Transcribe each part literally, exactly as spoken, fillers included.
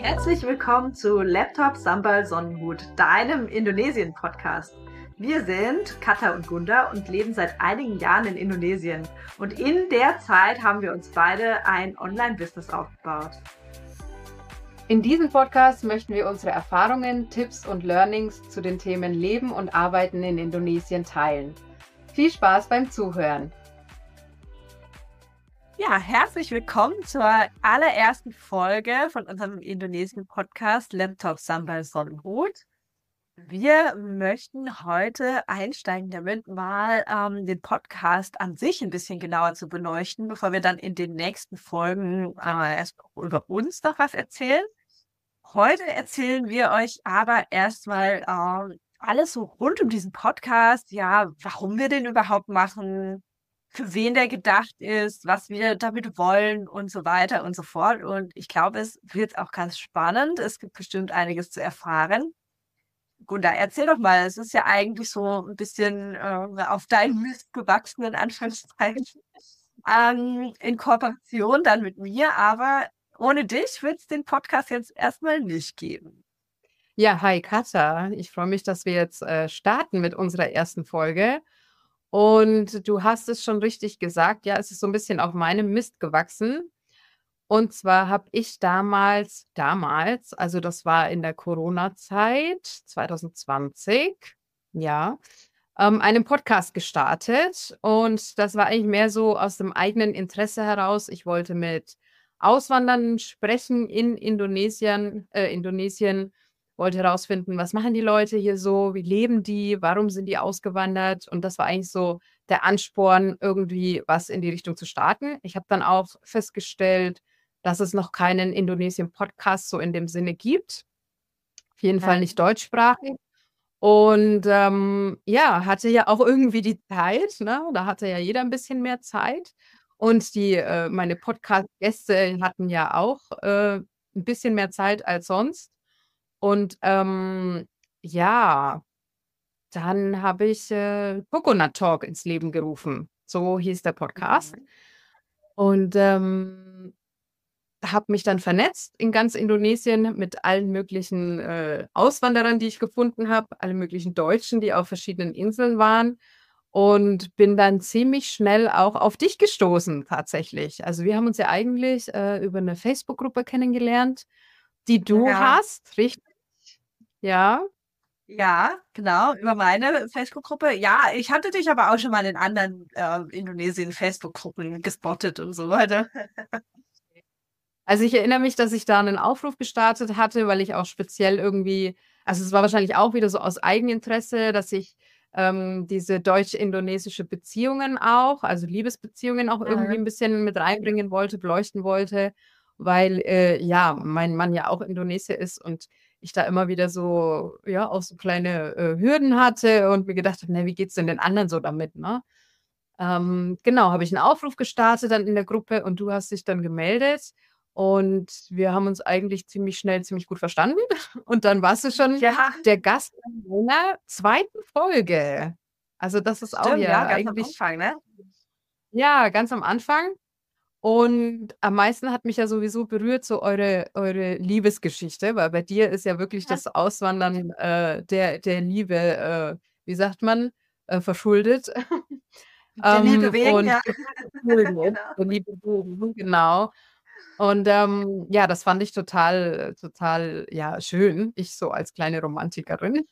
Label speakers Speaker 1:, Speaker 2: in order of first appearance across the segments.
Speaker 1: Herzlich willkommen zu Laptop Sambal Sonnenhut, deinem Indonesien-Podcast. Wir sind Katha und Gunda und leben seit einigen Jahren in Indonesien. Und in der Zeit haben wir uns beide ein Online-Business aufgebaut.
Speaker 2: In diesem Podcast möchten wir unsere Erfahrungen, Tipps und Learnings zu den Themen Leben und Arbeiten in Indonesien teilen. Viel Spaß beim Zuhören!
Speaker 1: Ja, herzlich willkommen zur allerersten Folge von unserem Indonesien-Podcast Laptop Sambal Sonnenhut. Wir möchten heute einsteigen damit, mal ähm, den Podcast an sich ein bisschen genauer zu beleuchten, bevor wir dann in den nächsten Folgen äh, erst über uns noch was erzählen. Heute erzählen wir euch aber erstmal äh, alles so rund um diesen Podcast, ja, warum wir den überhaupt machen, für wen der gedacht ist, was wir damit wollen und so weiter und so fort. Und ich glaube, es wird auch ganz spannend. Es gibt bestimmt einiges zu erfahren. Gunda, erzähl doch mal, es ist ja eigentlich so ein bisschen äh, auf deinen Mist gewachsen, in Anführungszeichen, ähm, in Kooperation dann mit mir, aber ohne dich wird es den Podcast jetzt erstmal nicht geben.
Speaker 2: Ja, hi Katha, ich freue mich, dass wir jetzt äh, starten mit unserer ersten Folge. Und du hast es schon richtig gesagt, ja, es ist so ein bisschen auf meinem Mist gewachsen. Und zwar habe ich damals, damals, also das war in der Corona-Zeit zwanzig zwanzig, ja, ähm, einen Podcast gestartet. Und das war eigentlich mehr so aus dem eigenen Interesse heraus. Ich wollte mit Auswanderern sprechen in Indonesien, äh, Indonesien, wollte herausfinden, was machen die Leute hier so, wie leben die, warum sind die ausgewandert? Und das war eigentlich so der Ansporn, irgendwie was in die Richtung zu starten. Ich habe dann auch festgestellt, dass es noch keinen Indonesien-Podcast so in dem Sinne gibt. Auf jeden Fall nicht deutschsprachig. Und ähm, ja, hatte ja auch irgendwie die Zeit, ne? Da hatte ja jeder ein bisschen mehr Zeit. Und die, äh, meine Podcast-Gäste hatten ja auch äh, ein bisschen mehr Zeit als sonst. Und ähm, ja, dann habe ich äh, Coconut Talk ins Leben gerufen. So hieß der Podcast.
Speaker 1: Mhm.
Speaker 2: Und ähm, habe mich dann vernetzt in ganz Indonesien mit allen möglichen äh, Auswanderern, die ich gefunden habe, alle möglichen Deutschen, die auf verschiedenen Inseln waren. Und bin dann ziemlich schnell auch auf dich gestoßen, tatsächlich. Also wir haben uns ja eigentlich äh, über eine Facebook-Gruppe kennengelernt, die du
Speaker 1: Ja.
Speaker 2: hast, richtig? Ja.
Speaker 1: Ja, genau, über meine Facebook-Gruppe. Ja, ich hatte dich aber auch schon mal in anderen äh, Indonesien-Facebook-Gruppen gespottet und so weiter.
Speaker 2: Also ich erinnere mich, dass ich da einen Aufruf gestartet hatte, weil ich auch speziell irgendwie, also es war wahrscheinlich auch wieder so aus Eigeninteresse, dass ich ähm, diese deutsch-indonesische Beziehungen auch, also Liebesbeziehungen auch irgendwie
Speaker 1: Mhm.
Speaker 2: ein bisschen mit reinbringen wollte, beleuchten wollte, weil äh, ja, mein Mann ja auch Indonesier ist und ich da immer wieder so, ja, auch so kleine äh, Hürden hatte und mir gedacht habe, ne, wie geht's denn den anderen so damit, ne? Ähm, genau, habe ich einen Aufruf gestartet dann in der Gruppe und du hast dich dann gemeldet und wir haben uns eigentlich ziemlich schnell ziemlich gut verstanden und dann warst du schon
Speaker 1: Ja,
Speaker 2: der Gast in meiner zweiten Folge. Also, das ist auch
Speaker 1: stimmt, ja,
Speaker 2: ja
Speaker 1: ganz am
Speaker 2: eigentlich
Speaker 1: Anfang, ne?
Speaker 2: ja, ganz am Anfang und am meisten hat mich ja sowieso berührt so eure eure Liebesgeschichte, weil bei dir ist ja wirklich
Speaker 1: Ja.
Speaker 2: das Auswandern, äh, der der Liebe, äh, wie sagt man, äh, verschuldet.
Speaker 1: Der Liebe
Speaker 2: Ähm,
Speaker 1: wegen,
Speaker 2: und
Speaker 1: ja. Genau.
Speaker 2: der liebe Bogen, genau. Und ähm, ja, das fand ich total, total, ja, schön. Ich so als kleine Romantikerin.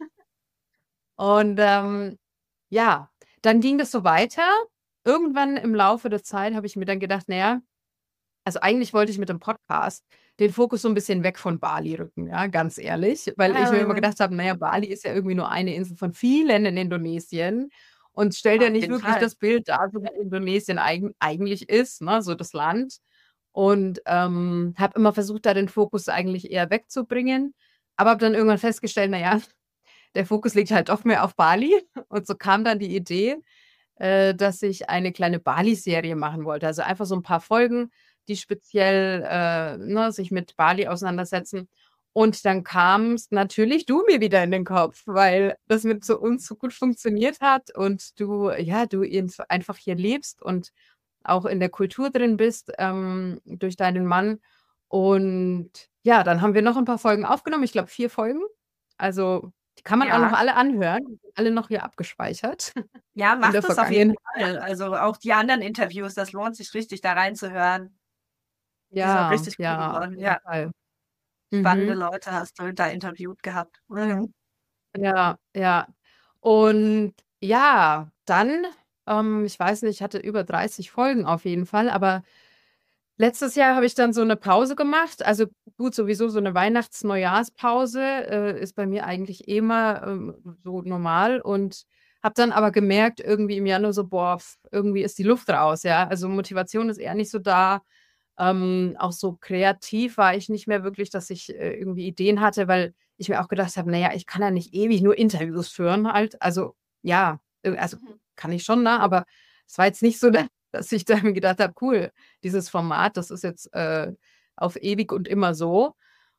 Speaker 2: Und ähm, ja, dann ging das so weiter. Irgendwann im Laufe der Zeit habe ich mir dann gedacht, naja, also eigentlich wollte ich mit dem Podcast den Fokus so ein bisschen weg von Bali rücken, ja, ganz ehrlich, weil ich mir immer
Speaker 1: Ähm,
Speaker 2: gedacht habe, naja, Bali ist ja irgendwie nur eine Insel von vielen in Indonesien und stellt ja
Speaker 1: auf
Speaker 2: nicht
Speaker 1: jeden
Speaker 2: wirklich
Speaker 1: Fall.
Speaker 2: das Bild dar, so wie Indonesien eigen eigentlich ist, ne, so das Land. Und ähm, habe immer versucht, da den Fokus eigentlich eher wegzubringen, aber habe dann irgendwann festgestellt, naja, der Fokus liegt halt doch mehr auf Bali. Und so kam dann die Idee, äh, dass ich eine kleine Bali-Serie machen wollte. Also einfach so ein paar Folgen, die speziell äh, ne, sich mit Bali auseinandersetzen. Und dann kamst natürlich du mir wieder in den Kopf, weil das mit so uns so gut funktioniert hat und du, ja, du eben einfach hier lebst und auch in der Kultur drin bist ähm, durch deinen Mann. Und ja, dann haben wir noch ein paar Folgen aufgenommen. Ich glaube, vier Folgen. Also, die kann man auch noch
Speaker 1: Ja.
Speaker 2: alle anhören. Die sind alle noch hier abgespeichert
Speaker 1: Ja,
Speaker 2: in der
Speaker 1: macht es auf jeden
Speaker 2: Vergangenheit.
Speaker 1: Fall. Also auch die anderen Interviews, das lohnt sich richtig, da reinzuhören. Die sind auch
Speaker 2: Ja,
Speaker 1: richtig cool
Speaker 2: ja, auf
Speaker 1: geworden.
Speaker 2: jeden
Speaker 1: Ja,
Speaker 2: Fall.
Speaker 1: spannende
Speaker 2: Mhm.
Speaker 1: Leute hast du da interviewt gehabt. Mhm.
Speaker 2: Ja, ja. Und ja, dann, ähm, ich weiß nicht, ich hatte über dreißig Folgen auf jeden Fall, aber letztes Jahr habe ich dann so eine Pause gemacht. Also gut, sowieso so eine Weihnachts-Neujahrspause äh, ist bei mir eigentlich eh immer ähm, so normal und habe dann aber gemerkt, irgendwie im Januar so, boah, pf, irgendwie ist die Luft raus, ja. Also Motivation ist eher nicht so da. Ähm, auch so kreativ war ich nicht mehr wirklich, dass ich äh, irgendwie Ideen hatte, weil ich mir auch gedacht habe, naja, ich kann ja nicht ewig nur Interviews führen halt. Also ja, äh, also
Speaker 1: Mhm.
Speaker 2: kann ich schon, ne? Aber es war jetzt nicht so, dass ich da mir gedacht habe, cool, dieses Format, das ist jetzt äh, auf ewig und immer so.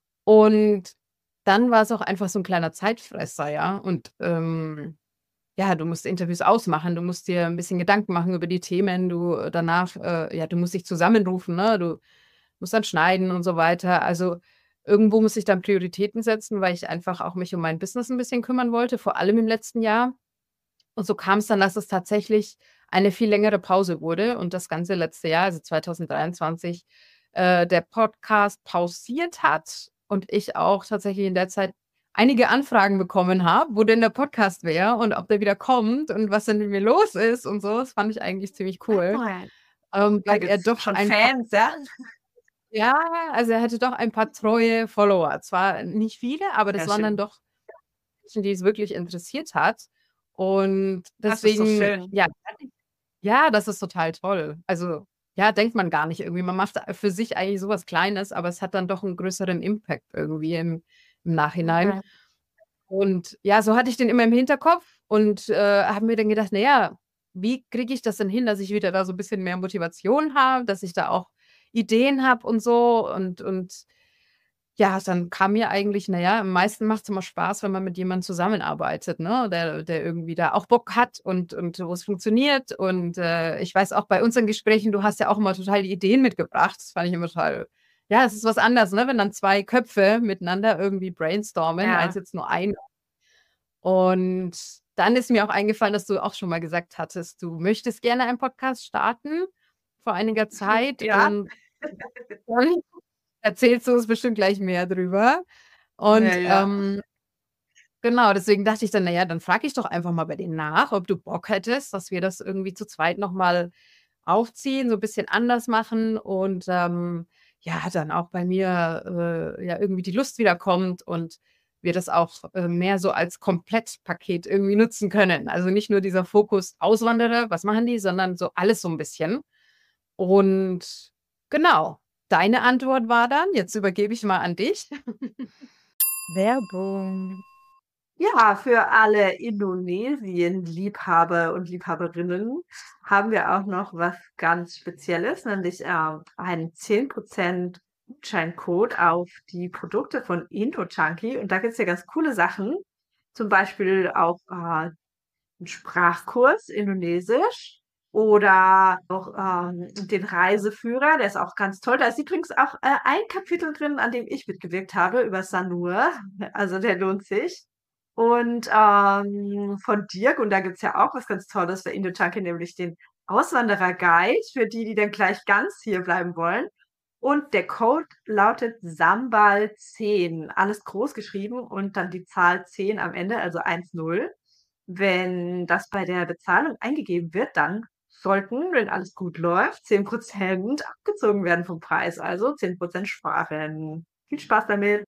Speaker 2: Und dann war es auch einfach so ein kleiner Zeitfresser, ja. Und ähm, ja, du musst Interviews ausmachen, du musst dir ein bisschen Gedanken machen über die Themen, du äh, danach, äh, ja, du musst dich zusammenrufen, ne? Du musst dann schneiden und so weiter. Also irgendwo muss ich dann Prioritäten setzen, weil ich einfach auch mich um mein Business ein bisschen kümmern wollte, vor allem im letzten Jahr. Und so kam es dann, dass es tatsächlich eine viel längere Pause wurde und das ganze letzte Jahr, also zwanzig dreiundzwanzig, äh, der Podcast pausiert hat und ich auch tatsächlich in der Zeit einige Anfragen bekommen habe, wo denn der Podcast wäre und ob der wieder kommt und was denn mit mir los ist und so. Das fand ich eigentlich ziemlich cool,
Speaker 1: Cool.
Speaker 2: ähm,
Speaker 1: Da
Speaker 2: weil er
Speaker 1: gibt's
Speaker 2: doch
Speaker 1: schon
Speaker 2: ein paar,
Speaker 1: Fans, ja?
Speaker 2: ja, also er hatte doch ein paar treue Follower. Zwar nicht viele, aber das
Speaker 1: Sehr
Speaker 2: waren dann
Speaker 1: schön.
Speaker 2: doch Menschen, die es wirklich interessiert hat. Und
Speaker 1: Das ist so
Speaker 2: deswegen,
Speaker 1: schön.
Speaker 2: ja, ja, das ist total toll. Also, ja, denkt man gar nicht irgendwie. Man macht für sich eigentlich sowas Kleines, aber es hat dann doch einen größeren Impact irgendwie im, im Nachhinein.
Speaker 1: Mhm.
Speaker 2: Und ja, so hatte ich den immer im Hinterkopf und äh, habe mir dann gedacht, naja, wie kriege ich das denn hin, dass ich wieder da so ein bisschen mehr Motivation habe, dass ich da auch Ideen habe und so. Und, und ja, dann kam mir eigentlich, naja, am meisten macht es immer Spaß, wenn man mit jemandem zusammenarbeitet, ne? Der, der irgendwie da auch Bock hat und, und wo es funktioniert. Und äh, ich weiß auch bei unseren Gesprächen, du hast ja auch immer total die Ideen mitgebracht. Das fand ich immer total, ja, es ist was anderes, ne? Wenn dann zwei Köpfe miteinander irgendwie brainstormen, als
Speaker 1: Ja.
Speaker 2: jetzt nur ein. Und dann ist mir auch eingefallen, dass du auch schon mal gesagt hattest, du möchtest gerne einen Podcast starten vor einiger Zeit
Speaker 1: Ja.
Speaker 2: und dann erzählst du uns bestimmt gleich mehr drüber.
Speaker 1: Ja,
Speaker 2: Und
Speaker 1: ja.
Speaker 2: ähm, genau, deswegen dachte ich dann, naja, dann frage ich doch einfach mal bei denen nach, ob du Bock hättest, dass wir das irgendwie zu zweit nochmal aufziehen, so ein bisschen anders machen und ähm, ja, dann auch bei mir äh, ja irgendwie die Lust wiederkommt und wir das auch äh, mehr so als Komplettpaket irgendwie nutzen können. Also nicht nur dieser Fokus Auswanderer, was machen die, sondern so alles so ein bisschen. Und genau, deine Antwort war dann, jetzt übergebe ich mal an dich.
Speaker 1: Werbung. Ja, für alle Indonesien-Liebhaber und Liebhaberinnen haben wir auch noch was ganz Spezielles, nämlich äh, einen zehn Prozent Gutscheincode auf die Produkte von Indo-Chunky. Und da gibt's ja ganz coole Sachen. Zum Beispiel auch äh, einen Sprachkurs Indonesisch oder auch ähm, den Reiseführer, der ist auch ganz toll. Da ist übrigens auch äh, ein Kapitel drin, an dem ich mitgewirkt habe, über Sanur. Also der lohnt sich. Und ähm, von Dirk, und da gibt's ja auch was ganz Tolles für Indo-Junkie, nämlich den Auswanderer-Guide, für die, die dann gleich ganz hier bleiben wollen. Und der Code lautet Sambal zehn, alles groß geschrieben und dann die Zahl zehn am Ende, also eins null. Wenn das bei der Bezahlung eingegeben wird, dann sollten, wenn alles gut läuft, zehn Prozent abgezogen werden vom Preis, also zehn Prozent sparen. Viel Spaß damit.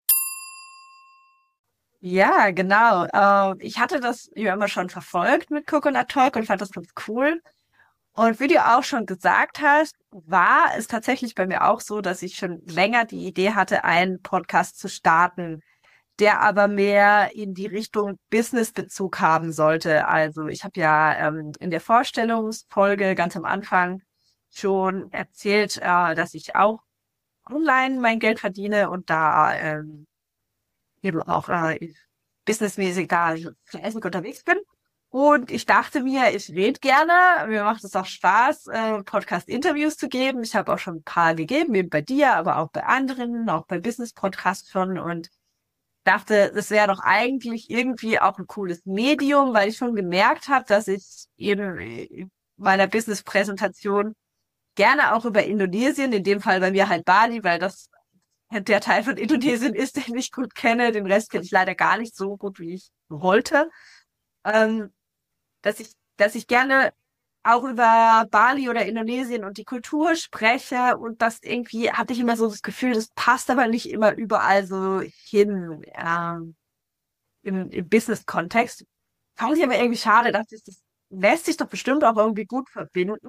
Speaker 1: Ja, genau. Äh, ich hatte das ja immer schon verfolgt mit Coconut Talk und fand das ganz cool. Und wie du auch schon gesagt hast, war es tatsächlich bei mir auch so, dass ich schon länger die Idee hatte, einen Podcast zu starten, der aber mehr in die Richtung Business-Bezug haben sollte. Also ich habe ja ähm, in der Vorstellungsfolge ganz am Anfang schon erzählt, äh, dass ich auch online mein Geld verdiene und da ähm, eben auch äh, businessmäßig da fleißig unterwegs bin. Und ich dachte mir, ich rede gerne, mir macht es auch Spaß, äh, Podcast-Interviews zu geben. Ich habe auch schon ein paar gegeben, eben bei dir, aber auch bei anderen, auch bei Business-Podcasts schon. Und dachte, das wäre doch eigentlich irgendwie auch ein cooles Medium, weil ich schon gemerkt habe, dass ich eben in meiner Business-Präsentation gerne auch über Indonesien, in dem Fall bei mir halt Bali, weil das der Teil von Indonesien ist, den ich gut kenne. Den Rest kenne ich leider gar nicht so gut, wie ich wollte. Ähm, dass ich, dass ich gerne auch über Bali oder Indonesien und die Kultur spreche und das irgendwie hatte ich immer so das Gefühl, das passt aber nicht immer überall so hin, ähm, im, im Business-Kontext. Fand ich aber irgendwie schade, dass ich, das lässt sich doch bestimmt auch irgendwie gut verbinden.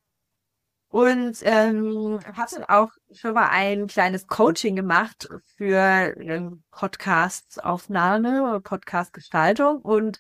Speaker 1: Und ähm, hatte auch schon mal ein kleines Coaching gemacht für ähm, Podcast-Aufnahme, Podcast-Gestaltung und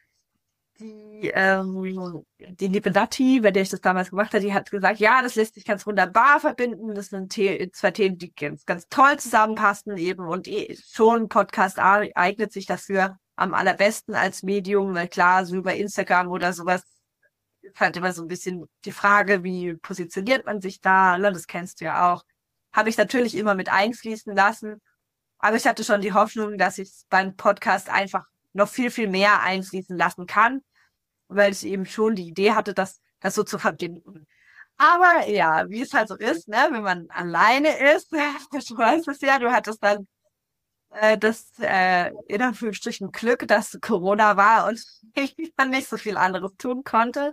Speaker 1: die, ähm, die liebe Nati, bei der ich das damals gemacht habe, die hat gesagt, ja, das lässt sich ganz wunderbar verbinden. Das sind The zwei Themen, die ganz, ganz toll zusammenpassen eben. Und eh, schon Podcast eignet sich dafür am allerbesten als Medium, weil klar, so über Instagram oder sowas ist halt immer so ein bisschen die Frage, wie positioniert man sich da? Ne? Das kennst du ja auch. Habe ich natürlich immer mit einfließen lassen. Aber ich hatte schon die Hoffnung, dass ich beim Podcast einfach noch viel, viel mehr einfließen lassen kann, weil ich eben schon die Idee hatte, das, das so zu verbinden. Aber ja, wie es halt so ist, ne, wenn man alleine ist, du weißt es ja, du hattest dann äh, das äh, in Anführungsstrichen Glück, dass Corona war und ich dann nicht so viel anderes tun konnte.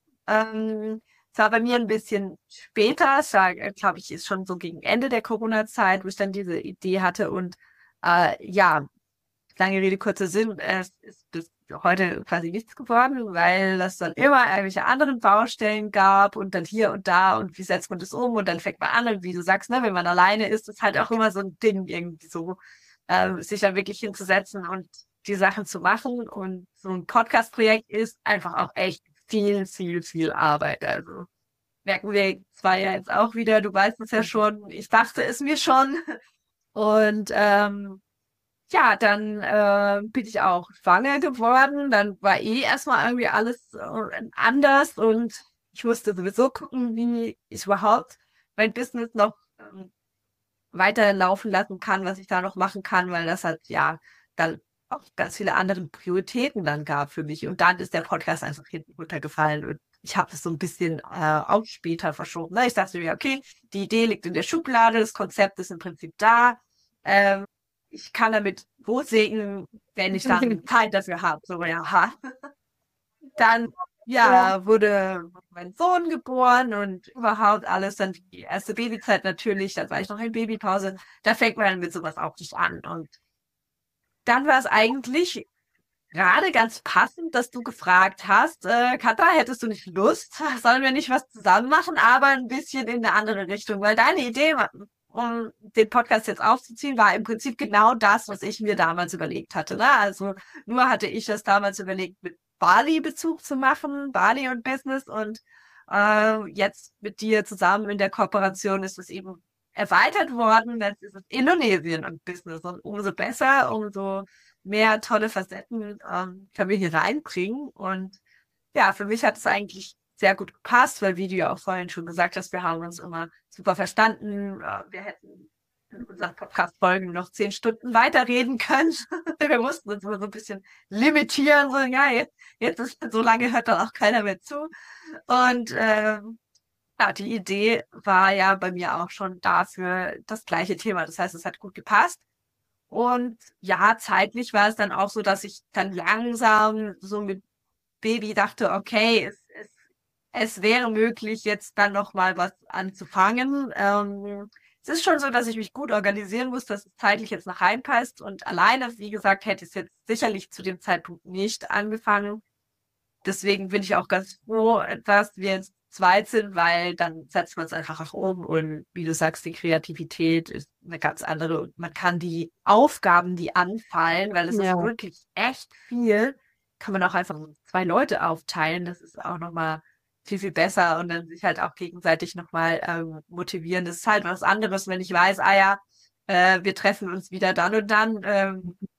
Speaker 1: Ähm, es war bei mir ein bisschen später, es war, glaube ich, ist schon so gegen Ende der Corona-Zeit, wo ich dann diese Idee hatte und äh, ja, lange Rede, kurzer Sinn, es ist bis heute quasi nichts geworden, weil es dann immer irgendwelche anderen Baustellen gab und dann hier und da und wie setzt man das um und dann fängt man an und wie du sagst, ne, wenn man alleine ist, ist halt auch immer so ein Ding irgendwie so, äh, sich dann wirklich hinzusetzen und die Sachen zu machen und so ein Podcast-Projekt ist einfach auch echt viel, viel, viel Arbeit, also merken wir zwar ja jetzt auch wieder, du weißt es ja schon, ich dachte es mir schon und ähm, ja, dann äh, bin ich auch schwanger geworden. Dann war eh erstmal irgendwie alles äh, anders und ich musste sowieso gucken, wie ich überhaupt mein Business noch ähm, weiterlaufen lassen kann, was ich da noch machen kann, weil das halt ja dann auch ganz viele andere Prioritäten dann gab für mich. Und dann ist der Podcast einfach hinten runtergefallen und ich habe es so ein bisschen äh, auch später verschoben. Ne? Ich dachte mir, okay, die Idee liegt in der Schublade, das Konzept ist im Prinzip da. Ähm, ich kann damit loslegen, wenn ich dann Zeit dafür habe. So, ja, ha. Dann,
Speaker 2: Ja.
Speaker 1: ja, wurde mein Sohn geboren und überhaupt alles. Dann die erste Babyzeit natürlich, dann war ich noch in Babypause. Da fängt man mit sowas auch nicht an. Und dann war es eigentlich gerade ganz passend, dass du gefragt hast, äh, Katha, hättest du nicht Lust? Sollen wir nicht was zusammen machen, aber ein bisschen in eine andere Richtung? Weil deine Idee, um den Podcast jetzt aufzuziehen, war im Prinzip genau das, was ich mir damals überlegt hatte. Ne? Also nur hatte ich das damals überlegt, mit Bali-Bezug zu machen, Bali und Business und äh, jetzt mit dir zusammen in der Kooperation ist es eben erweitert worden, jetzt ist es Indonesien und Business und umso besser, umso mehr tolle Facetten ähm, können wir hier reinbringen. Und ja, für mich hat es eigentlich sehr gut gepasst, weil wie du ja auch vorhin schon gesagt hast, wir haben uns immer super verstanden. Äh, wir hätten in unseren Podcast-Folgen noch zehn Stunden weiterreden können. Wir mussten uns immer so ein bisschen limitieren. So, ja, jetzt, jetzt ist so lange hört dann auch keiner mehr zu. Und ähm, ja, die Idee war ja bei mir auch schon dafür das gleiche Thema. Das heißt, es hat gut gepasst. Und ja, zeitlich war es dann auch so, dass ich dann langsam so mit Baby dachte, okay, es, es, es wäre möglich, jetzt dann noch mal was anzufangen. Ähm, es ist schon so, dass ich mich gut organisieren muss, dass es zeitlich jetzt noch reinpasst. Und alleine, wie gesagt, hätte ich es jetzt sicherlich zu dem Zeitpunkt nicht angefangen. Deswegen bin ich auch ganz froh, dass wir jetzt zweit sind, weil dann setzt man es einfach auch um und wie du sagst, die Kreativität ist eine ganz andere und man kann die Aufgaben, die anfallen, weil es ist
Speaker 2: Ja.
Speaker 1: wirklich echt viel, kann man auch einfach in zwei Leute aufteilen. Das ist auch nochmal viel, viel besser und dann sich halt auch gegenseitig nochmal ähm, motivieren. Das ist halt was anderes, wenn ich weiß, ah ja, äh, wir treffen uns wieder dann und dann. Ähm,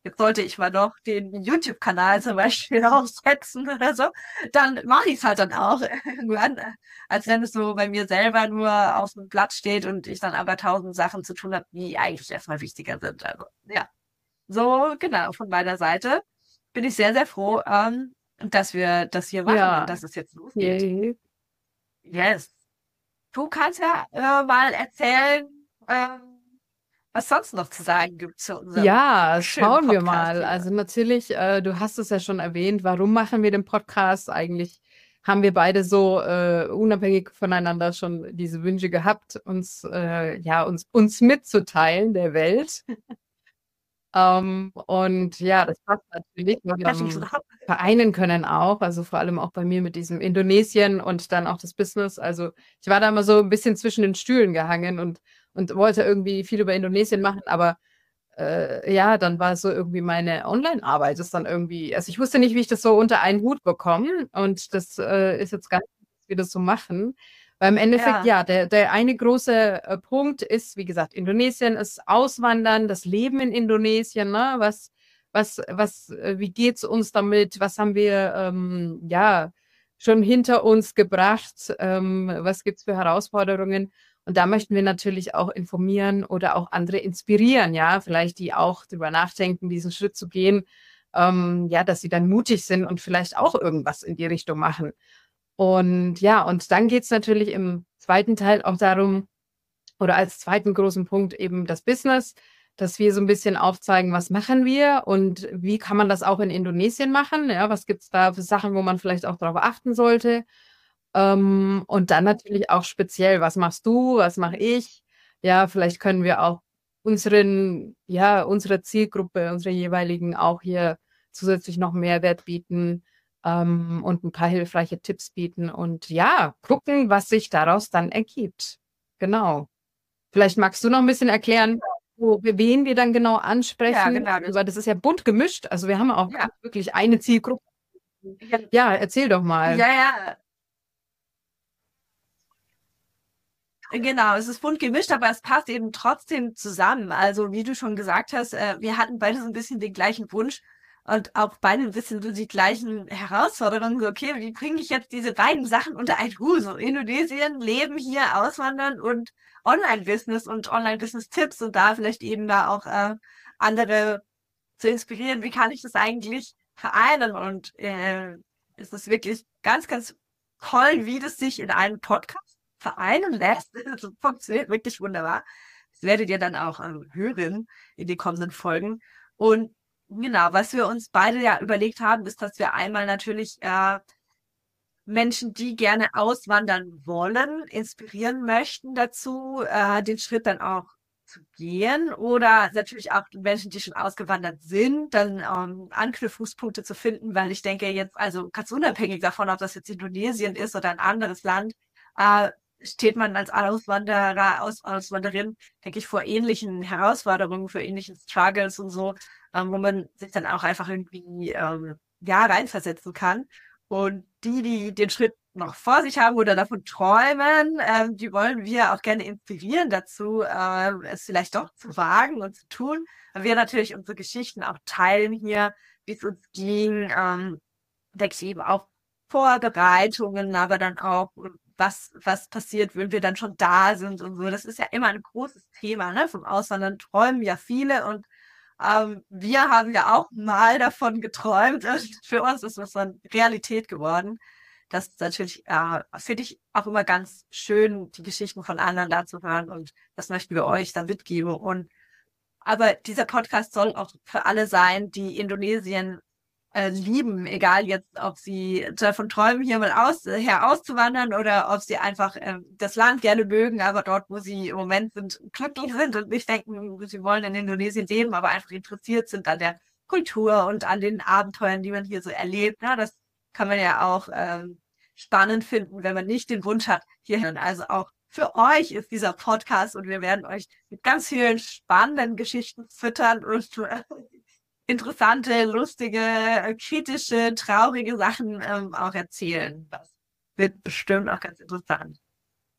Speaker 1: jetzt sollte ich mal noch den YouTube-Kanal zum Beispiel aufsetzen oder so, dann mache ich es halt dann auch irgendwann, äh, als wenn es so bei mir selber nur auf dem Blatt steht und ich dann aber tausend Sachen zu tun habe, die eigentlich erstmal wichtiger sind. Also, ja, so genau, von meiner Seite bin ich sehr, sehr froh, ähm, dass wir das hier machen und
Speaker 2: Ja,
Speaker 1: dass es jetzt losgeht.
Speaker 2: yay.
Speaker 1: Yes. Du kannst ja äh, mal erzählen, ähm, was sonst noch zu sagen gibt zu unserem
Speaker 2: Ja,
Speaker 1: schönen
Speaker 2: schauen wir
Speaker 1: Podcast
Speaker 2: mal.
Speaker 1: hier.
Speaker 2: Also natürlich, äh, du hast es ja schon erwähnt, warum machen wir den Podcast? Eigentlich haben wir beide so äh, unabhängig voneinander schon diese Wünsche gehabt, uns äh, ja uns uns mitzuteilen der Welt. Ähm, und ja, das passt natürlich, weil wir
Speaker 1: Natürlich so.
Speaker 2: ähm, vereinen können auch, also vor allem auch bei mir mit diesem Indonesien und dann auch das Business. Also ich war da immer so ein bisschen zwischen den Stühlen gehangen und, und wollte irgendwie viel über Indonesien machen, aber äh, ja, dann war so irgendwie meine Online-Arbeit ist dann irgendwie, also ich wusste nicht, wie ich das so unter einen Hut bekomme und das äh, ist jetzt ganz, gut, dass wir das so machen. Weil im Endeffekt,
Speaker 1: Ja,
Speaker 2: ja, der, der eine große äh, Punkt ist, wie gesagt, Indonesien ist Auswandern, das Leben in Indonesien, ne? Was, was, was, äh, wie geht's uns damit? Was haben wir, ähm, ja, schon hinter uns gebracht? Ähm, was gibt's für Herausforderungen? Und da möchten wir natürlich auch informieren oder auch andere inspirieren, ja, vielleicht die auch drüber nachdenken, diesen Schritt zu gehen, ähm, ja, dass sie dann mutig sind und vielleicht auch irgendwas in die Richtung machen. Und ja, und dann geht's natürlich im zweiten Teil auch darum, oder als zweiten großen Punkt eben das Business, dass wir so ein bisschen aufzeigen, was machen wir und wie kann man das auch in Indonesien machen? Ja, was gibt's da für Sachen, wo man vielleicht auch darauf achten sollte? Ähm, und dann natürlich auch speziell, was machst du, was mache ich? Ja, vielleicht können wir auch unseren, ja, unserer Zielgruppe, unsere jeweiligen auch hier zusätzlich noch Mehrwert bieten, ähm, und ein paar hilfreiche Tipps bieten und ja, gucken, was sich daraus dann ergibt. Genau. Vielleicht magst du noch ein bisschen erklären, wo, wen wir dann genau
Speaker 1: ja,
Speaker 2: ansprechen,
Speaker 1: genau. Das,
Speaker 2: weil das ist ja bunt gemischt. Also wir haben auch gar
Speaker 1: ja,
Speaker 2: nicht wirklich eine Zielgruppe.
Speaker 1: ja,
Speaker 2: Ja, erzähl doch mal.
Speaker 1: ja, ja, genau. Es ist bunt gemischt, aber es passt eben trotzdem zusammen. Also, wie du schon gesagt hast, äh, wir hatten beide so ein bisschen den gleichen Wunsch und auch beide ein bisschen so die gleichen Herausforderungen. So, okay, wie bringe ich jetzt diese beiden Sachen unter einen Hut? So Indonesien, Leben hier, Auswandern und Online-Business und Online-Business-Tipps und da vielleicht eben da auch äh, andere zu inspirieren, wie kann ich das eigentlich vereinen? Und äh, es ist wirklich ganz, ganz toll, wie das sich in einem Podcast vereinen lässt. Das funktioniert wirklich wunderbar. Das werdet ihr dann auch ähm, hören in den kommenden Folgen. Und genau, was wir uns beide ja überlegt haben, ist, dass wir einmal natürlich äh, Menschen, die gerne auswandern wollen, inspirieren möchten dazu, äh, den Schritt dann auch zu gehen oder natürlich auch Menschen, die schon ausgewandert sind, dann ähm, Anknüpfungspunkte zu finden, weil ich denke jetzt, also ganz unabhängig davon, ob das jetzt Indonesien ist oder ein anderes Land, äh, steht man als Auswanderer, Aus Auswanderin, denke ich, vor ähnlichen Herausforderungen, für ähnlichen Struggles und so, ähm, wo man sich dann auch einfach irgendwie ähm, ja reinversetzen kann. Und die, die den Schritt noch vor sich haben oder davon träumen, ähm, die wollen wir auch gerne inspirieren dazu, ähm, es vielleicht doch zu wagen und zu tun. Weil wir natürlich unsere Geschichten auch teilen hier, wie es uns ging, ähm, denke ich eben auch Vorbereitungen, aber dann auch, was, was passiert, wenn wir dann schon da sind und so. Das ist ja immer ein großes Thema, ne? Vom Auswandern träumen ja viele und ähm, wir haben ja auch mal davon geträumt und für uns ist das dann Realität geworden. Das ist natürlich, äh, finde ich auch immer ganz schön, die Geschichten von anderen da zu hören und das möchten wir euch dann mitgeben. Und aber dieser Podcast soll auch für alle sein, die Indonesien äh, lieben, egal jetzt, ob sie davon träumen, hier mal aus, äh, her auszuwandern oder ob sie einfach äh, das Land gerne mögen, aber dort, wo sie im Moment sind, glücklich sind und nicht denken, sie wollen in Indonesien leben, aber einfach interessiert sind an der Kultur und an den Abenteuern, die man hier so erlebt. Ja, das kann man ja auch ähm, spannend finden, wenn man nicht den Wunsch hat, hierhin. Also auch für euch ist dieser Podcast und wir werden euch mit ganz vielen spannenden Geschichten füttern und äh, interessante, lustige, äh, kritische, traurige Sachen ähm, auch erzählen. Das wird bestimmt auch ganz interessant.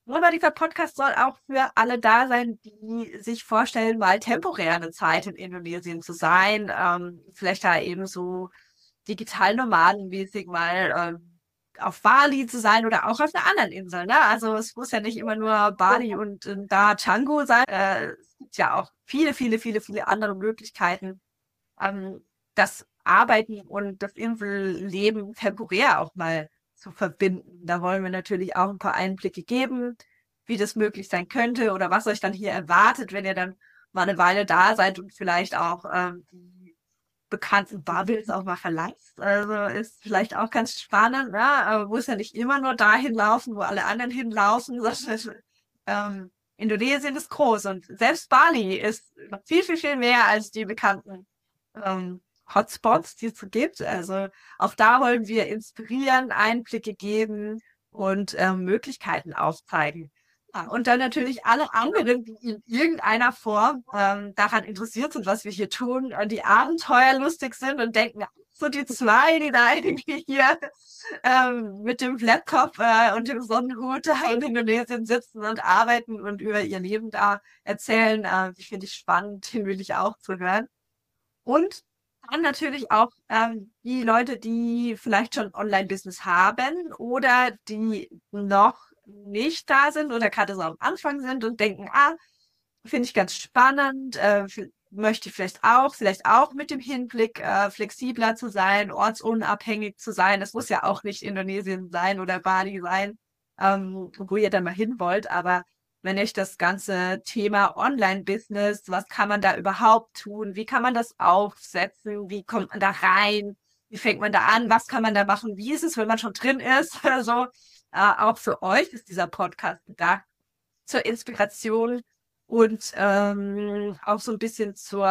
Speaker 1: Aber dieser Podcast soll auch für alle da sein, die sich vorstellen, mal temporär eine Zeit in Indonesien zu sein. Ähm, vielleicht da eben so digital nomadenmäßig mal ähm, auf Bali zu sein oder auch auf einer anderen Insel. Ne? Also es muss ja nicht immer nur Bali und äh, da Canggu sein. Äh, es gibt ja auch viele, viele, viele, viele andere Möglichkeiten, ähm, das Arbeiten und das Inselleben temporär auch mal zu verbinden. Da wollen wir natürlich auch ein paar Einblicke geben, wie das möglich sein könnte oder was euch dann hier erwartet, wenn ihr dann mal eine Weile da seid und vielleicht auch ähm, die bekannten Bubbles auch mal verlasst. Also ist vielleicht auch ganz spannend, ne? Aber muss ja nicht immer nur dahin laufen, wo alle anderen hinlaufen, sondern ähm, Indonesien ist groß und selbst Bali ist noch viel, viel, viel mehr als die bekannten ähm, Hotspots, die es so gibt. Also auch da wollen wir inspirieren, Einblicke geben und ähm, Möglichkeiten aufzeigen. Ja, und dann natürlich alle anderen, die in irgendeiner Form ähm, daran interessiert sind, was wir hier tun, und die abenteuerlustig sind und denken, so die zwei, die da irgendwie hier ähm, mit dem Laptop äh, und dem Sonnenhut da in Indonesien sitzen und arbeiten und über ihr Leben da erzählen, äh, die finde ich spannend, den will ich auch zu hören. Und dann natürlich auch ähm, die Leute, die vielleicht schon Online-Business haben oder die noch nicht da sind oder gerade so am Anfang sind und denken, ah, finde ich ganz spannend, äh, f- möchte ich vielleicht auch, vielleicht auch mit dem Hinblick, äh, flexibler zu sein, ortsunabhängig zu sein. Das muss ja auch nicht Indonesien sein oder Bali sein, ähm, wo ihr dann mal hin wollt, aber wenn ich das ganze Thema Online-Business, was kann man da überhaupt tun? Wie kann man das aufsetzen? Wie kommt man da rein? Wie fängt man da an? Was kann man da machen? Wie ist es, wenn man schon drin ist? Also, äh, auch für euch ist dieser Podcast da zur Inspiration und ähm, auch so ein bisschen zur,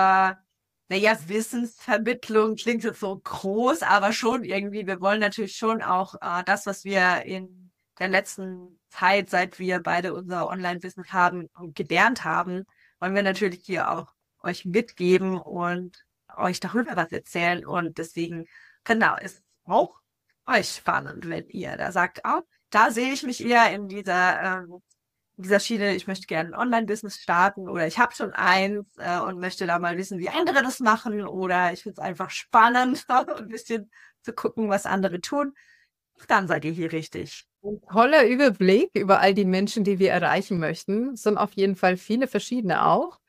Speaker 1: naja, Wissensvermittlung klingt jetzt so groß, aber schon irgendwie, wir wollen natürlich schon auch äh, das, was wir in der letzten Zeit, seit wir beide unser Online-Business haben, gelernt haben, wollen wir natürlich hier auch euch mitgeben und euch darüber was erzählen. Und deswegen, genau, ist auch euch spannend, wenn ihr da sagt, oh, da sehe ich mich eher in dieser ähm, in dieser Schiene, ich möchte gerne ein Online-Business starten oder ich habe schon eins äh, und möchte da mal wissen, wie andere das machen oder ich finde es einfach spannend, ein bisschen zu gucken, was andere tun, dann seid ihr hier richtig.
Speaker 2: Ein toller Überblick über all die Menschen, die wir erreichen möchten. Es sind auf jeden Fall viele verschiedene auch.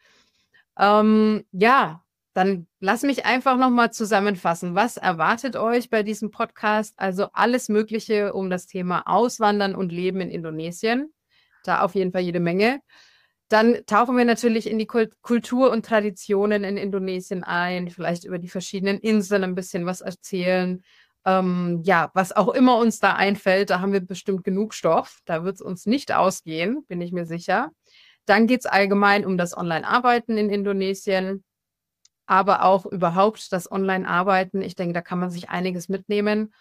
Speaker 2: Ähm, ja, dann lass mich einfach nochmal zusammenfassen. Was erwartet euch bei diesem Podcast? Also alles Mögliche um das Thema Auswandern und Leben in Indonesien. Da auf jeden Fall jede Menge. Dann tauchen wir natürlich in die Kult Kultur und Traditionen in Indonesien ein, vielleicht über die verschiedenen Inseln ein bisschen was erzählen. Ähm, ja, was auch immer uns da einfällt, da haben wir bestimmt genug Stoff. Da wird es uns nicht ausgehen, bin ich mir sicher. Dann geht es allgemein um das Online-Arbeiten in Indonesien, aber auch überhaupt das Online-Arbeiten. Ich denke, da kann man sich einiges mitnehmen.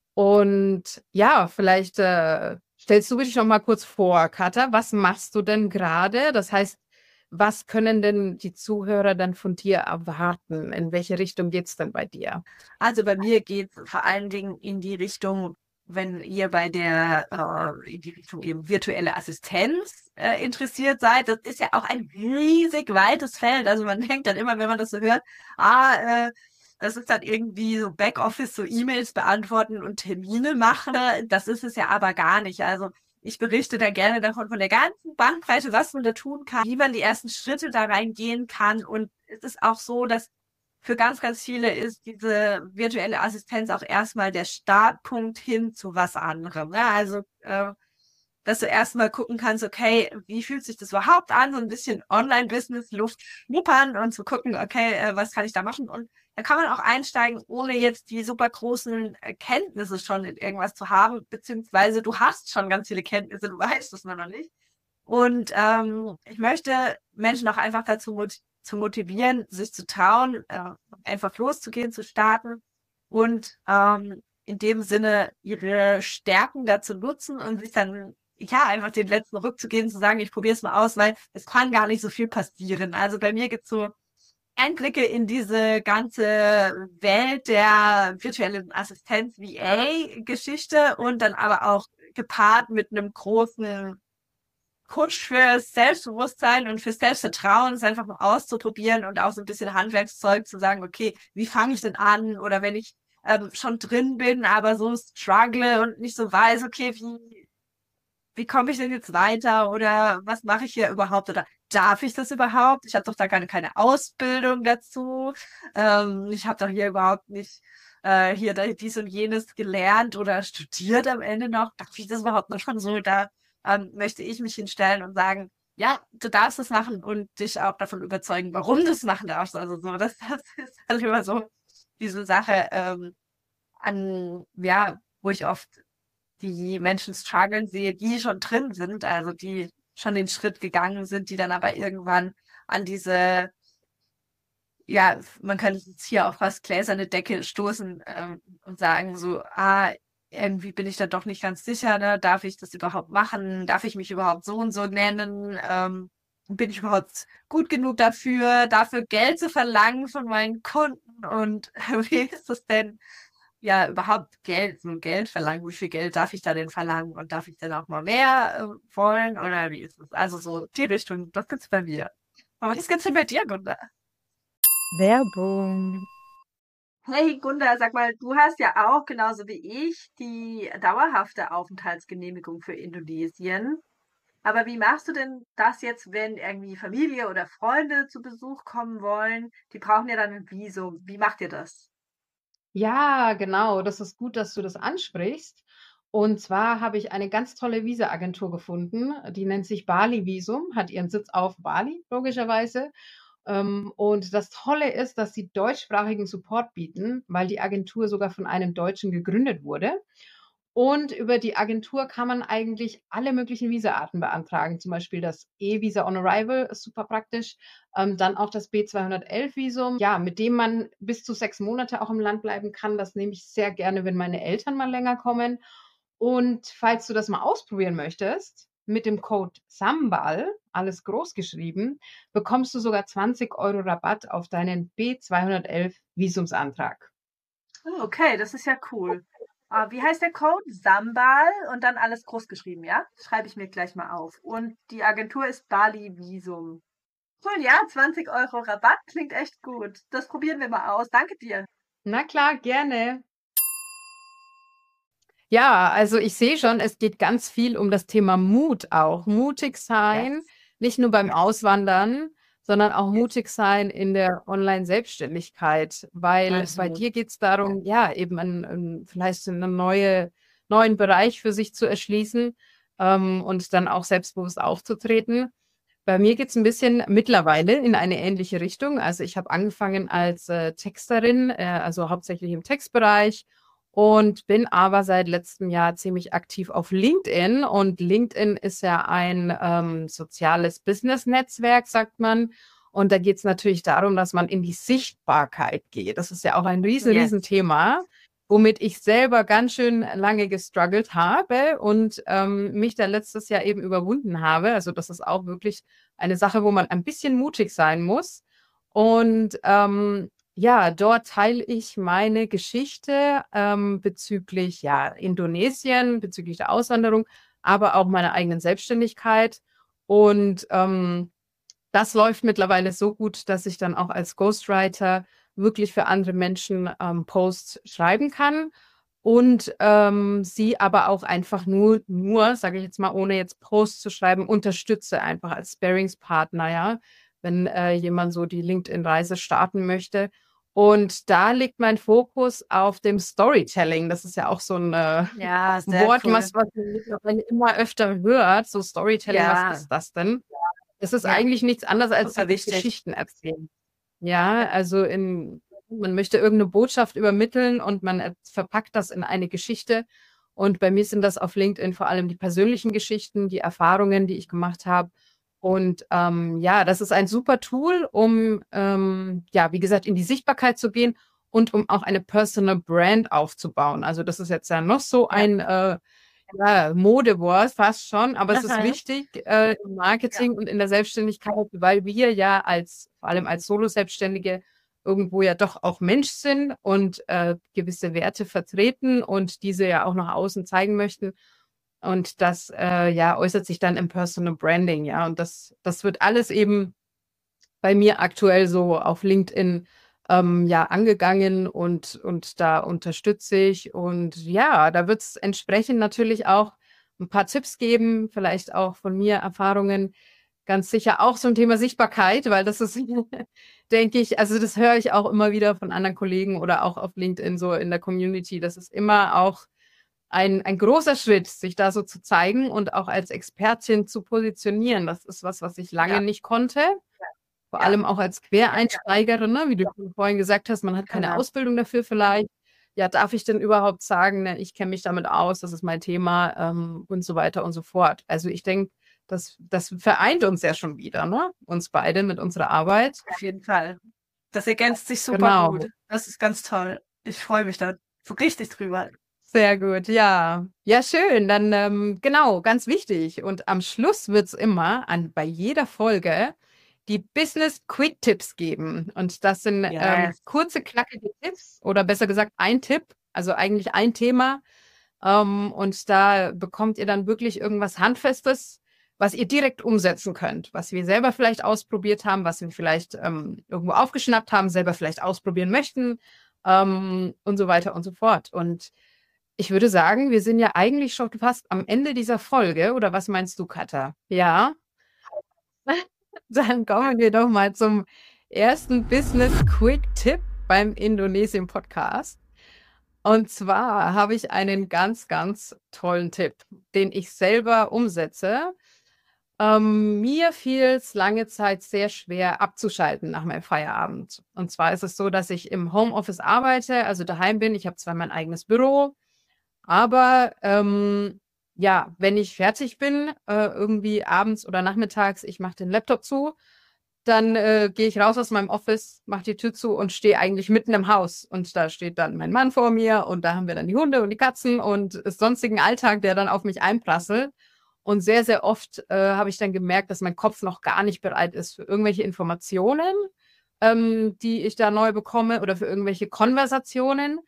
Speaker 2: Und ja, vielleicht äh, stellst du dich noch mal kurz vor, Katha. Was machst du denn gerade? Das heißt, was können denn die Zuhörer dann von dir erwarten? In welche Richtung geht's denn bei dir?
Speaker 1: Also bei mir geht es vor allen Dingen in die Richtung, wenn ihr bei der, äh, in die Richtung eben virtuelle Assistenz äh, interessiert seid. Das ist ja auch ein riesig weites Feld. Also man denkt dann immer, wenn man das so hört, ah, äh, das ist dann irgendwie so Backoffice, so E-Mails beantworten und Termine machen. Das ist es ja aber gar nicht. Also ich berichte da gerne davon, von der ganzen Bandbreite, was man da tun kann, wie man die ersten Schritte da reingehen kann. Und es ist auch so, dass für ganz, ganz viele ist diese virtuelle Assistenz auch erstmal der Startpunkt hin zu was anderem. Ne? Also, äh, dass du erstmal gucken kannst, okay, wie fühlt sich das überhaupt an? So ein bisschen Online-Business, Luft schnuppern und zu gucken, okay, äh, was kann ich da machen? Und da kann man auch einsteigen, ohne jetzt die super großen Kenntnisse schon in irgendwas zu haben, beziehungsweise du hast schon ganz viele Kenntnisse, du weißt es nur noch nicht. Und ähm, ich möchte Menschen auch einfach dazu mot zu motivieren, sich zu trauen, äh, einfach loszugehen, zu starten und ähm, in dem Sinne ihre Stärken dazu nutzen und sich dann ja einfach den letzten Ruck zu gehen, zu sagen, ich probiere es mal aus, weil es kann gar nicht so viel passieren. Also bei mir gibt's so Einblicke in diese ganze Welt der virtuellen Assistenz V A-Geschichte und dann aber auch gepaart mit einem großen Push fürs Selbstbewusstsein und fürs Selbstvertrauen, es einfach mal auszuprobieren und auch so ein bisschen Handwerkszeug zu sagen, okay, wie fange ich denn an? Oder wenn ich ähm, schon drin bin, aber so struggle und nicht so weiß, okay, wie, wie komme ich denn jetzt weiter? Oder was mache ich hier überhaupt? Oder darf ich das überhaupt? Ich habe doch da keine, keine Ausbildung dazu. Ähm, ich habe doch hier überhaupt nicht äh, hier da, dies und jenes gelernt oder studiert am Ende noch. Darf ich das überhaupt noch schon so? Da ähm, möchte ich mich hinstellen und sagen, ja, du darfst es machen und dich auch davon überzeugen, warum du es machen darfst. Also so, das, das ist halt immer so diese Sache, ähm, an, ja, wo ich oft die Menschen strugglen sehe, die schon drin sind, also die schon den Schritt gegangen sind, die dann aber irgendwann an diese, ja, man könnte jetzt hier auf fast gläserne Decke stoßen ähm, und sagen so, ah, irgendwie bin ich da doch nicht ganz sicher, ne? Darf ich das überhaupt machen? Darf ich mich überhaupt so und so nennen? Ähm, bin ich überhaupt gut genug dafür, dafür Geld zu verlangen von meinen Kunden? Und wie ist das denn? Ja, überhaupt Geld, so Geld verlangen. Wie viel Geld darf ich da denn verlangen? Und darf ich denn auch mal mehr äh, wollen? Oder wie ist es? Also so die Richtung, das gibt's bei mir. Aber was gibt's denn bei dir, Gunda?
Speaker 2: Werbung.
Speaker 1: Hey Gunda, sag mal, du hast ja auch genauso wie ich die dauerhafte Aufenthaltsgenehmigung für Indonesien. Aber wie machst du denn das jetzt, wenn irgendwie Familie oder Freunde zu Besuch kommen wollen? Die brauchen ja dann ein Visum. Wie macht ihr das?
Speaker 2: Ja, genau. Das ist gut, dass du das ansprichst. Und zwar habe ich eine ganz tolle Visaagentur gefunden. Die nennt sich Bali Visum, hat ihren Sitz auf Bali, logischerweise. Ähm, und das Tolle ist, dass sie deutschsprachigen Support bieten, weil die Agentur sogar von einem Deutschen gegründet wurde. Und über die Agentur kann man eigentlich alle möglichen Visaarten beantragen, zum Beispiel das E-Visa on Arrival, ist super praktisch, ähm, dann auch das B zweihundertelf Visum, ja, mit dem man bis zu sechs Monate auch im Land bleiben kann. Das nehme ich sehr gerne, wenn meine Eltern mal länger kommen. Und falls du das mal ausprobieren möchtest, mit dem Code SAMBAL, alles groß geschrieben, bekommst du sogar zwanzig Euro Rabatt auf deinen B zweihundertelf Visumsantrag.
Speaker 1: Oh, okay, das ist ja cool. Ah, wie heißt der Code? Sambal und dann alles groß geschrieben, ja? Schreibe ich mir gleich mal auf. Und die Agentur ist Bali Visum. Cool, ja, zwanzig Euro Rabatt klingt echt gut. Das probieren wir mal aus. Danke dir.
Speaker 2: Na klar, gerne. Ja, also ich sehe schon, es geht ganz viel um das Thema Mut auch. Mutig sein,
Speaker 1: Yes.
Speaker 2: nicht nur beim
Speaker 1: Ja.
Speaker 2: Auswandern, sondern auch
Speaker 1: Yes.
Speaker 2: mutig sein in der Online-Selbstständigkeit, weil bei
Speaker 1: Also,
Speaker 2: dir geht es darum, ja, eben ein, ein, vielleicht einen neue, neuen Bereich für sich zu erschließen, ähm, und dann auch selbstbewusst aufzutreten. Bei mir geht es ein bisschen mittlerweile in eine ähnliche Richtung. Also ich habe angefangen als äh, Texterin, äh, also hauptsächlich im Textbereich und bin aber seit letztem Jahr ziemlich aktiv auf LinkedIn. Und LinkedIn ist ja ein ähm, soziales Business-Netzwerk, sagt man. Und da geht es natürlich darum, dass man in die Sichtbarkeit geht. Das ist ja auch ein riesen, riesen
Speaker 1: yes.
Speaker 2: Thema, womit ich selber ganz schön lange gestruggelt habe und ähm, mich dann letztes Jahr eben überwunden habe. Also das ist auch wirklich eine Sache, wo man ein bisschen mutig sein muss. Und ähm, ja, dort teile ich meine Geschichte ähm, bezüglich ja, Indonesien, bezüglich der Auswanderung, aber auch meiner eigenen Selbstständigkeit. Und ähm, das läuft mittlerweile so gut, dass ich dann auch als Ghostwriter wirklich für andere Menschen ähm, Posts schreiben kann und ähm, sie aber auch einfach nur, nur, sage ich jetzt mal, ohne jetzt Posts zu schreiben, unterstütze einfach als Sparingspartner, ja, wenn äh, jemand so die LinkedIn-Reise starten möchte. Und da liegt mein Fokus auf dem Storytelling. Das ist ja auch so ein äh,
Speaker 1: Ja, sehr
Speaker 2: Wort,
Speaker 1: cool.
Speaker 2: was, was man mittlerweile immer öfter hört. So Storytelling, was
Speaker 1: Ja,
Speaker 2: ist das denn? Es ist
Speaker 1: ja,
Speaker 2: eigentlich nichts anderes als
Speaker 1: super wichtig.
Speaker 2: Geschichten erzählen. Ja,
Speaker 1: Ja.
Speaker 2: also in, man möchte irgendeine Botschaft übermitteln und man er- verpackt das in eine Geschichte. Und bei mir sind das auf LinkedIn vor allem die persönlichen Geschichten, die Erfahrungen, die ich gemacht habe. Und ähm, ja, das ist ein super Tool, um, ähm, ja, wie gesagt, in die Sichtbarkeit zu gehen und um auch eine Personal Brand aufzubauen. Also das ist jetzt ja noch so
Speaker 1: Ja.
Speaker 2: ein äh, ja, Modewort fast schon, aber es ist
Speaker 1: Aha.
Speaker 2: wichtig äh, im
Speaker 1: Ja.
Speaker 2: Marketing und in der Selbstständigkeit, weil wir ja als, vor allem als Solo-Selbstständige, irgendwo ja doch auch Mensch sind und äh, gewisse Werte vertreten und diese ja auch nach außen zeigen möchten. Und das äh, ja, äußert sich dann im Personal Branding, ja. Und das, das wird alles eben bei mir aktuell so auf LinkedIn ähm, ja angegangen und, und da unterstütze ich. Und ja, da wird es entsprechend natürlich auch ein paar Tipps geben, vielleicht auch von mir Erfahrungen, ganz sicher auch zum Thema Sichtbarkeit, weil das ist, denke ich, also das höre ich auch immer wieder von anderen Kollegen oder auch auf LinkedIn so in der Community. Das ist immer auch ein, ein großer Schritt, sich da so zu zeigen und auch als Expertin zu positionieren. Das ist was, was ich lange
Speaker 1: Ja,
Speaker 2: nicht konnte. Vor
Speaker 1: ja,
Speaker 2: allem auch als Quereinsteigerin, ne? Wie du schon vorhin gesagt hast, man hat keine
Speaker 1: genau.
Speaker 2: Ausbildung dafür vielleicht. Ja, darf ich denn überhaupt sagen, ne, ich kenne mich damit aus, das ist mein Thema ähm, und so weiter und so fort. Also ich denke, das, das vereint uns ja schon wieder, ne? Uns beide mit unserer Arbeit.
Speaker 1: Auf jeden Fall. Das ergänzt sich super
Speaker 2: Genau.
Speaker 1: gut. Das ist ganz toll. Ich freue mich da so richtig drüber.
Speaker 2: Sehr gut, ja. Ja, schön. Dann, ähm, genau, ganz wichtig. Und am Schluss wird es immer an, bei jeder Folge die Business Quick Tipps geben. Und das sind ähm,
Speaker 1: Yes.
Speaker 2: kurze, knackige Tipps oder besser gesagt ein Tipp, also eigentlich ein Thema. Ähm, und da bekommt ihr dann wirklich irgendwas Handfestes, was ihr direkt umsetzen könnt, was wir selber vielleicht ausprobiert haben, was wir vielleicht ähm, irgendwo aufgeschnappt haben, selber vielleicht ausprobieren möchten ähm, und so weiter und so fort. Und ich würde sagen, wir sind ja eigentlich schon fast am Ende dieser Folge. Oder was meinst du, Katha? Ja? Dann kommen wir doch mal zum ersten Business Quick Tipp beim Indonesien Podcast. Und zwar habe ich einen ganz, ganz tollen Tipp, den ich selber umsetze. Ähm, mir fiel es lange Zeit sehr schwer abzuschalten nach meinem Feierabend. Und zwar ist es so, dass ich im Homeoffice arbeite, also daheim bin. Ich habe zwar mein eigenes Büro, aber ähm, ja, wenn ich fertig bin, äh, irgendwie abends oder nachmittags, ich mache den Laptop zu, dann äh, gehe ich raus aus meinem Office, mache die Tür zu und stehe eigentlich mitten im Haus. Und da steht dann mein Mann vor mir und da haben wir dann die Hunde und die Katzen und sonstigen Alltag, der dann auf mich einprasselt. Und sehr, sehr oft äh, habe ich dann gemerkt, dass mein Kopf noch gar nicht bereit ist für irgendwelche Informationen, ähm, die ich da neu bekomme oder für irgendwelche Konversationen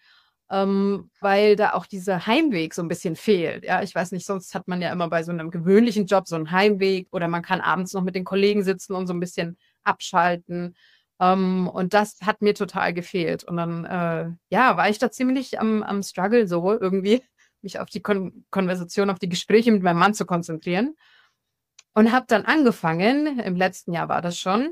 Speaker 2: ähm, weil da auch dieser Heimweg so ein bisschen fehlt. Ja, ich weiß nicht, sonst hat man ja immer bei so einem gewöhnlichen Job so einen Heimweg oder man kann abends noch mit den Kollegen sitzen und so ein bisschen abschalten. Ähm, und das hat mir total gefehlt. Und dann, äh, ja, war ich da ziemlich am, am Struggle so irgendwie, mich auf die Kon Konversation, auf die Gespräche mit meinem Mann zu konzentrieren. Und habe dann angefangen, im letzten Jahr war das schon,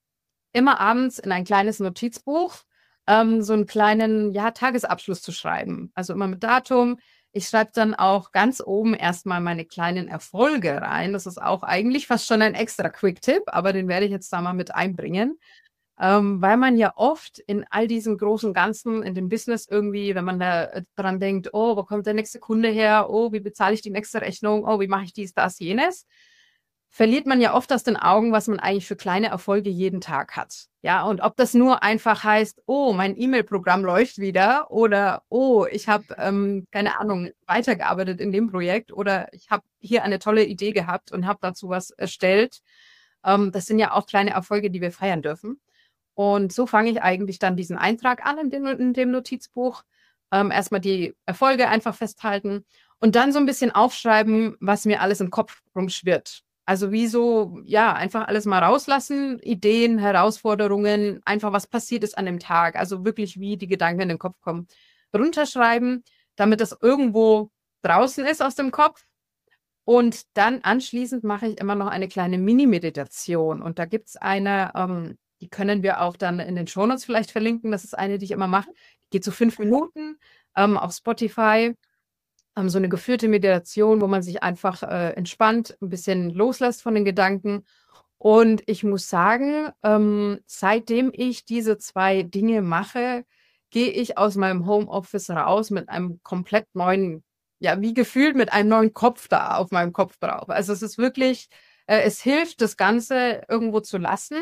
Speaker 2: immer abends in ein kleines Notizbuch ähm, so einen kleinen, ja, Tagesabschluss zu schreiben. Also immer mit Datum. Ich schreibe dann auch ganz oben erstmal meine kleinen Erfolge rein. Das ist auch eigentlich fast schon ein extra Quick-Tipp, aber den werde ich jetzt da mal mit einbringen. Ähm, weil man ja oft in all diesem großen Ganzen, in dem Business irgendwie, wenn man da äh, dran denkt, oh, wo kommt der nächste Kunde her? Oh, wie bezahle ich die nächste Rechnung? Oh, wie mache ich dies, das, jenes? Verliert man ja oft aus den Augen, was man eigentlich für kleine Erfolge jeden Tag hat. Ja, und ob das nur einfach heißt, oh, mein E-Mail-Programm läuft wieder oder oh, ich habe, ähm, keine Ahnung, weitergearbeitet in dem Projekt oder ich habe hier eine tolle Idee gehabt und habe dazu was erstellt. Ähm, das sind ja auch kleine Erfolge, die wir feiern dürfen. Und so fange ich eigentlich dann diesen Eintrag an in dem, in dem Notizbuch. Ähm, erstmal die Erfolge einfach festhalten und dann so ein bisschen aufschreiben, was mir alles im Kopf rumschwirrt. Also wie so, ja, einfach alles mal rauslassen, Ideen, Herausforderungen, einfach was passiert ist an dem Tag. Also wirklich, wie die Gedanken in den Kopf kommen, runterschreiben, damit das irgendwo draußen ist aus dem Kopf. Und dann anschließend mache ich immer noch eine kleine Mini-Meditation. Und da gibt es eine, ähm, die können wir auch dann in den Shownotes vielleicht verlinken. Das ist eine, die ich immer mache. Die geht so fünf Minuten ähm, auf Spotify. Ähm, so eine geführte Meditation, wo man sich einfach äh, entspannt, ein bisschen loslässt von den Gedanken. Und ich muss sagen, ähm, seitdem ich diese zwei Dinge mache, gehe ich aus meinem Homeoffice raus mit einem komplett neuen, ja, wie gefühlt mit einem neuen Kopf da auf meinem Kopf drauf. Also es ist wirklich, äh, es hilft, das Ganze irgendwo zu lassen.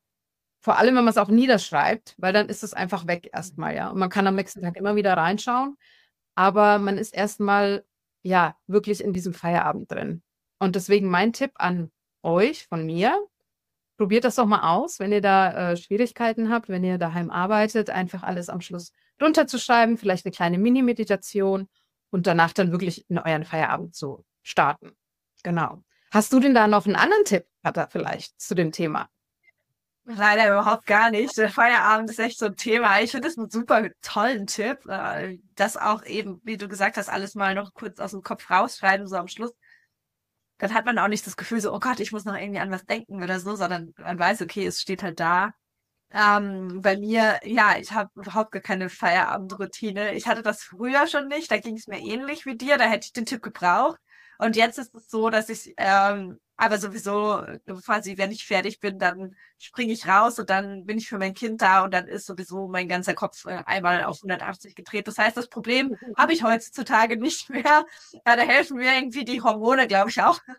Speaker 2: Vor allem, wenn man es auch niederschreibt, weil dann ist es einfach weg erstmal, ja. Und man kann am nächsten Tag immer wieder reinschauen, aber man ist erstmal, ja, wirklich in diesem Feierabend drin. Und deswegen mein Tipp an euch von mir, probiert das doch mal aus, wenn ihr da äh, Schwierigkeiten habt, wenn ihr daheim arbeitet, einfach alles am Schluss runterzuschreiben, vielleicht eine kleine Mini-Meditation und danach dann wirklich in euren Feierabend zu starten. Genau. Hast du denn da noch einen anderen Tipp, Katha, vielleicht zu dem Thema?
Speaker 1: Leider überhaupt gar nicht. Der Feierabend ist echt so ein Thema. Ich finde das einen super tollen Tipp, äh, das auch eben, wie du gesagt hast, alles mal noch kurz aus dem Kopf rausschreiben, so am Schluss. Dann hat man auch nicht das Gefühl so, oh Gott, ich muss noch irgendwie an was denken oder so, sondern man weiß, okay, es steht halt da. Ähm, bei mir, ja, ich habe überhaupt gar keine Feierabendroutine. Ich hatte das früher schon nicht, da ging es mir ähnlich wie dir, da hätte ich den Tipp gebraucht. Und jetzt ist es so, dass ich ähm, aber sowieso äh, quasi, wenn ich fertig bin, dann springe ich raus und dann bin ich für mein Kind da und dann ist sowieso mein ganzer Kopf äh, einmal auf hundertachtzig gedreht. Das heißt, das Problem habe ich heutzutage nicht mehr. Ja, da helfen mir irgendwie die Hormone, glaube ich, auch.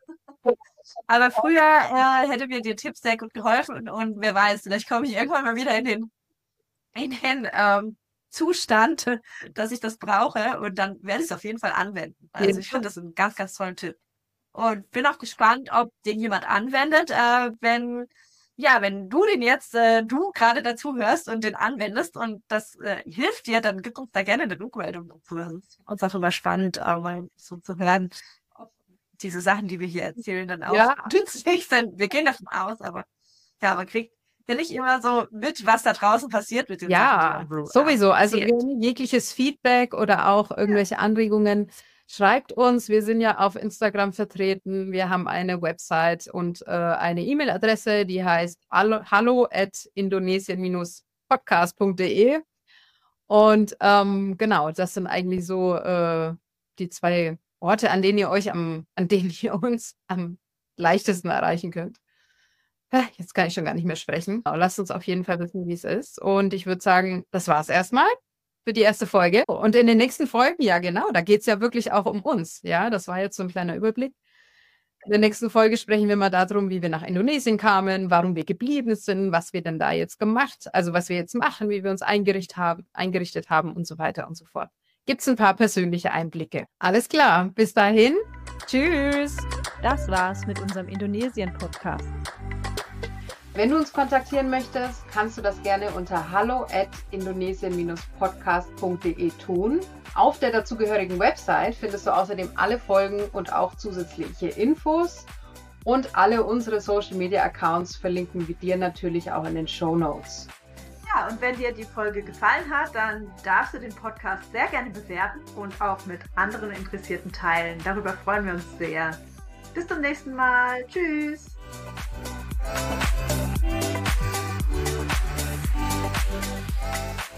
Speaker 1: Aber früher äh, hätte mir der Tipp sehr gut geholfen und, und wer weiß, vielleicht komme ich irgendwann mal wieder in den, in den ähm, Zustand, dass ich das brauche und dann werde ich es auf jeden Fall anwenden. Also ich finde das einen ganz, ganz tollen Tipp. Und bin auch gespannt, ob den jemand anwendet, äh, wenn, ja, wenn du den jetzt, äh, du gerade dazu hörst und den anwendest und das äh, hilft dir, dann gib uns da gerne eine Rückmeldung dazu. Das ist uns auch immer spannend, äh, mal so zu hören, ob diese Sachen, die wir hier erzählen, dann auch
Speaker 2: Ja.
Speaker 1: nützlich sind. Wir gehen davon aus, aber ja, man kriegt ja nicht immer so mit, was da draußen passiert mit den
Speaker 2: Ja,
Speaker 1: Sachen, die man so,
Speaker 2: sowieso.
Speaker 1: äh,
Speaker 2: Also
Speaker 1: erzählt.
Speaker 2: gerne jegliches Feedback oder auch irgendwelche Anregungen. Schreibt uns, wir sind ja auf Instagram vertreten, wir haben eine Website und äh, eine E-Mail-Adresse, die heißt hallo at indonesien podcast punkt de. Und ähm, genau, das sind eigentlich so äh, die zwei Orte, an denen ihr euch am, an denen ihr uns am leichtesten erreichen könnt. Ah, Jetzt kann ich schon gar nicht mehr sprechen. Aber lasst uns auf jeden Fall wissen, wie es ist. Und ich würde sagen, das war es erstmal für die erste Folge. Und in den nächsten Folgen, ja genau, da geht es ja wirklich auch um uns. Ja, das war jetzt so ein kleiner Überblick. In der nächsten Folge sprechen wir mal darum, wie wir nach Indonesien kamen, warum wir geblieben sind, was wir denn da jetzt gemacht, also was wir jetzt machen, wie wir uns eingerichtet haben, eingerichtet haben und so weiter und so fort. Gibt es ein paar persönliche Einblicke. Alles klar, bis dahin. Tschüss.
Speaker 1: Das war's mit unserem Indonesien-Podcast.
Speaker 2: Wenn du uns kontaktieren möchtest, kannst du das gerne unter hallo at indonesien podcast punkt de tun. Auf der dazugehörigen Website findest du außerdem alle Folgen und auch zusätzliche Infos. Und alle unsere Social Media Accounts verlinken wir dir natürlich auch in den Shownotes.
Speaker 1: Ja, und wenn dir die Folge gefallen hat, dann darfst du den Podcast sehr gerne bewerten und auch mit anderen Interessierten teilen. Darüber freuen wir uns sehr. Bis zum nächsten Mal. Tschüss. Thank you.